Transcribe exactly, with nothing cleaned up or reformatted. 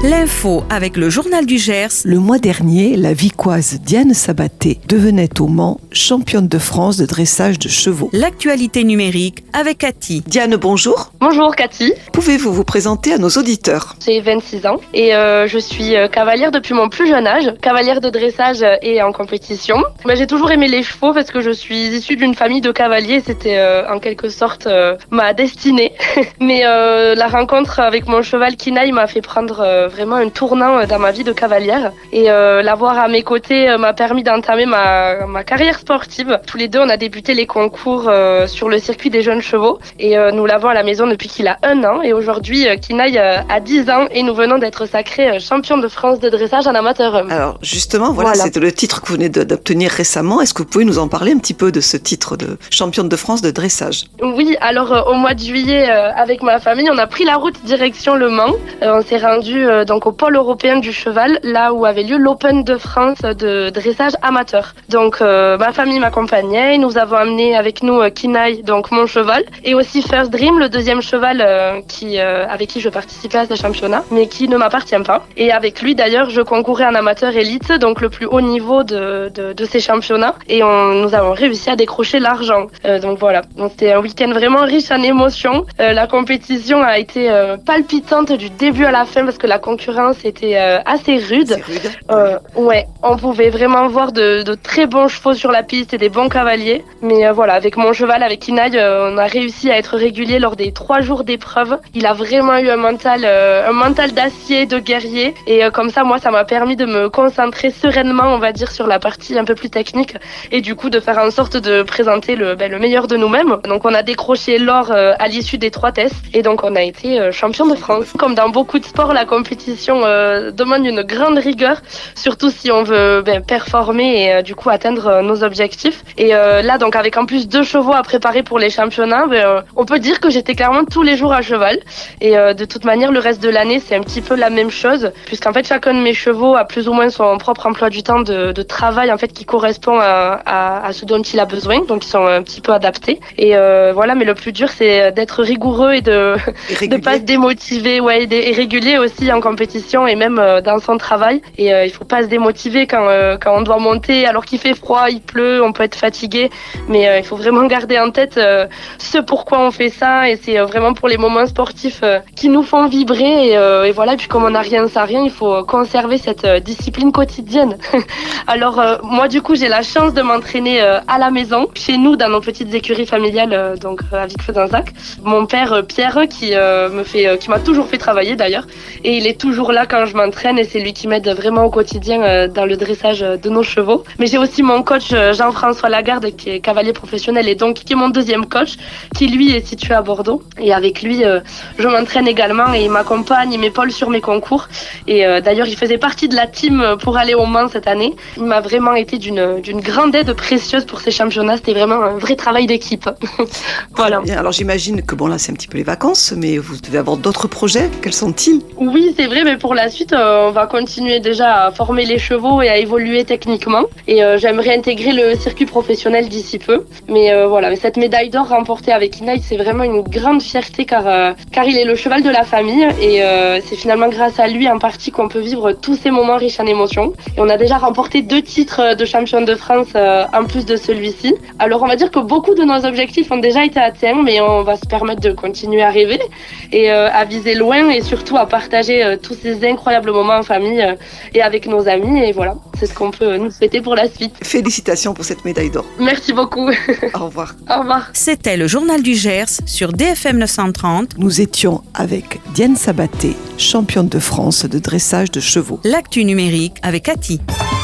L'info avec le journal du Gers. Le mois dernier, la Vicoise Diane Sabaté devenait au Mans championne de France de dressage de chevaux. L'actualité numérique avec Cathy. Diane, bonjour. Bonjour Cathy. Pouvez-vous vous présenter à nos auditeurs? J'ai vingt-six ans et euh, je suis cavalière depuis mon plus jeune âge, cavalière de dressage et en compétition. Mais j'ai toujours aimé les chevaux parce que je suis issue d'une famille de cavaliers, c'était euh, en quelque sorte euh, ma destinée. Mais euh, la rencontre avec mon cheval Kinaï m'a fait prendre euh, vraiment un tournant dans ma vie de cavalière et euh, l'avoir à mes côtés euh, m'a permis d'entamer ma, ma carrière sportive. Tous les deux, on a débuté les concours euh, sur le circuit des jeunes chevaux et euh, nous l'avons à la maison depuis qu'il a un an et aujourd'hui euh, Kinaï euh, a dix ans et nous venons d'être sacrés euh, champion de France de dressage en amateur. Alors justement, voilà, Voilà. c'est le titre que vous venez de- d'obtenir récemment. Est-ce que vous pouvez nous en parler un petit peu de ce titre de championne de France de dressage? Oui, alors euh, au mois de juillet, euh, avec ma famille, on a pris la route direction Le Mans. Euh, on s'est rendu euh, donc au pôle européen du cheval, là où avait lieu l'Open de France de dressage amateur. Donc euh, ma famille m'accompagnait, nous avons amené avec nous euh, Kinaï, donc mon cheval, et aussi First Dream, le deuxième cheval euh, qui euh, avec qui je participais à ce championnat, mais qui ne m'appartient pas. Et avec lui d'ailleurs, je concourais en amateur élite, donc le plus haut niveau de, de, de ces championnats, et on, nous avons réussi à décrocher l'argent. Euh, donc voilà, donc c'était un week-end vraiment riche en émotions. Euh, la compétition a été euh, palpitante du début à la fin parce que la concurrence était euh, assez rude. C'est rude. Euh, ouais, on pouvait vraiment voir de, de très bons chevaux sur la piste et des bons cavaliers. Mais euh, voilà, avec mon cheval, avec Kinaï, euh, on a réussi à être régulier lors des trois jours d'épreuve. Il a vraiment eu un mental, euh, un mental d'acier, de guerrier. Et euh, comme ça, moi, ça m'a permis de me concentrer sereinement, on va dire, sur la partie un peu plus technique. Et du coup, de faire en sorte de présenter le, ben, le meilleur de nous-mêmes. Donc, on a décroché l'or euh, à l'issue des trois tests. Et donc, on a été euh, champion de France. Comme dans beaucoup de sports, la compétition euh, demande une grande rigueur, surtout si on veut ben, performer et euh, du coup atteindre euh, nos objectifs. Et euh, là, donc avec en plus deux chevaux à préparer pour les championnats, ben, euh, on peut dire que j'étais clairement tous les jours à cheval. Et euh, de toute manière, le reste de l'année, c'est un petit peu la même chose, puisqu'en fait, chacun de mes chevaux a plus ou moins son propre emploi du temps de, de travail en fait qui correspond à, à, à ce dont il a besoin. Donc, ils sont un petit peu adaptés. Et euh, voilà, mais le plus dur, c'est d'être rigoureux et de Et de régulier. pas se démotiver, ouais, et, dé- et régulier aussi en compétition et même euh, dans son travail. Et euh, il faut pas se démotiver quand euh, quand on doit monter alors qu'il fait froid, il pleut, on peut être fatigué, mais euh, il faut vraiment garder en tête euh, ce pourquoi on fait ça et c'est euh, vraiment pour les moments sportifs euh, qui nous font vibrer et, euh, et voilà. Et puis comme on n'a rien sans rien, il faut conserver cette euh, discipline quotidienne. Alors euh, moi du coup j'ai la chance de m'entraîner euh, à la maison, chez nous dans nos petites écuries familiales, euh, donc euh, à Vic-Fezensac. Mon père euh, Pierre qui euh, me fait, euh, qui m'a toujours fait travailler d'ailleurs, et il est toujours là quand je m'entraîne et c'est lui qui m'aide vraiment au quotidien euh, dans le dressage euh, de nos chevaux. Mais j'ai aussi mon coach euh, Jean-François Lagarde qui est cavalier professionnel et donc qui est mon deuxième coach, qui lui est situé à Bordeaux. Et avec lui, euh, je m'entraîne également et il m'accompagne, il m'épaule sur mes concours. Et euh, d'ailleurs, il faisait partie de la team pour aller au Mans cette année. Il m'a vraiment été d'une d'une grande aide précieuse pour ces championnats. C'était vraiment un vrai travail d'équipe. Voilà. Bien, alors j'imagine que bon là c'est un petit peu les vacances, mais vous devez avoir d'autres projets. Quels sont-ils? Oui, c'est vrai, mais pour la suite, euh, on va continuer déjà à former les chevaux et à évoluer techniquement. Et euh, j'aimerais intégrer le circuit professionnel d'ici peu. Mais euh, voilà, mais cette médaille d'or remportée avec Kinaï, c'est vraiment une grande fierté car, euh, car il est le cheval de la famille. Et euh, c'est finalement grâce à lui en partie qu'on peut vivre tous ces moments riches en émotions. Et on a déjà remporté deux titres de championne de France euh, en plus de celui-ci. Alors on va dire que beaucoup de nos objectifs ont déjà été atteints, mais on va se permettre de continuer à rêver et euh, à viser loin et surtout à partager euh, tous ces incroyables moments en famille euh, et avec nos amis. Et voilà, c'est ce qu'on peut nous souhaiter pour la suite. Félicitations pour cette médaille d'or. Merci beaucoup. Au revoir. Au revoir. C'était le journal du Gers sur D F M neuf cent trente. Nous étions avec Diane Sabaté, championne de France de dressage de chevaux. L'actu numérique avec Cathy.